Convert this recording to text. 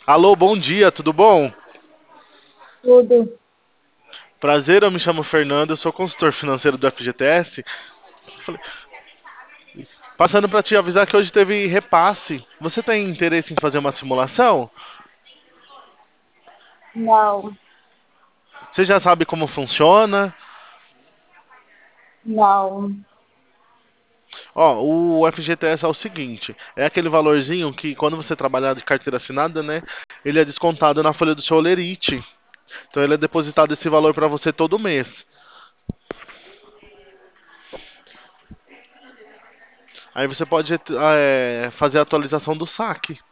Alô, bom dia, tudo bom? Tudo. Prazer, eu me chamo Fernando, eu sou consultor financeiro do FGTS. Passando para te avisar que hoje teve repasse. Você tem interesse em fazer uma simulação? Não, Você já sabe como funciona? não. Ó, o FGTS é o seguinte, é aquele valorzinho que quando você trabalhar de carteira assinada, né, ele é descontado na folha do seu holerite. Então ele é depositado esse valor para você todo mês. Aí você pode fazer a atualização do saque.